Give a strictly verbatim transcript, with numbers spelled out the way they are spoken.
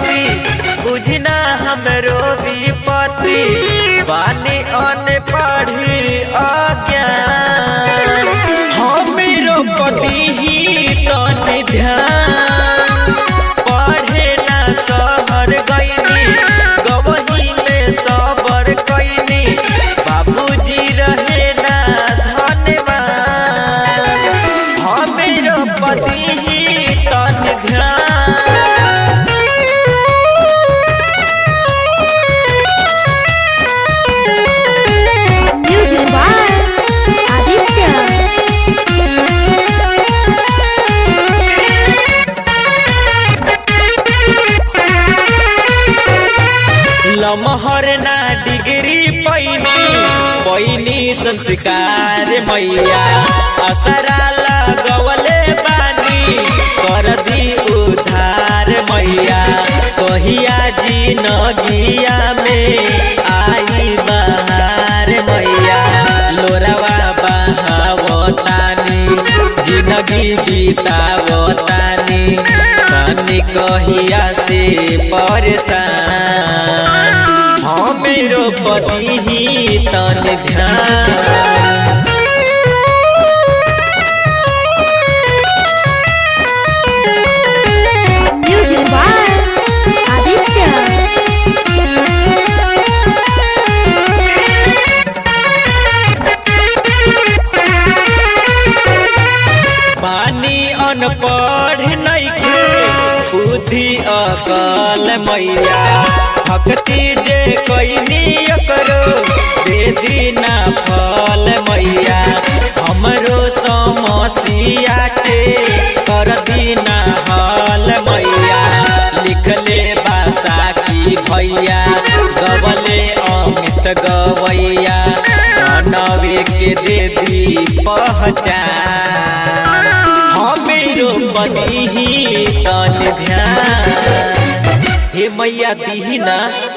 गति बुझना हमरो विपत्ति बानी अन पढ़ी अज्ञान हमरो पति ही तन ध्यान पढ़े ना सहर गईनी गवही में सबर कईनी बाबूजी रहे ना धन्यवाद हमरो पति ही तन ध्यान लमहर ना डिग्री पैनी पैनी संस्कार मैया असरा लगवले बानी कर दी उधार मैया कहिया जी नगिया में आई बहार मैया लोरावा बहावतानी जिंदगी बीतावतानी पानी कहिया से परेशान हमरो पति ही तन ध्यान पानी अनपढ़ नइखे बुद्धि अकल मैया भक्ति जे कईनी करो दे दीना फल मैया हमरो समस्या के कर दीना हल मैया लिखले बासा की भैया गवले अमित गवैया नवे के दे दी पहचान हमरो पति ही तन ध्यान हे मैया दीही ना।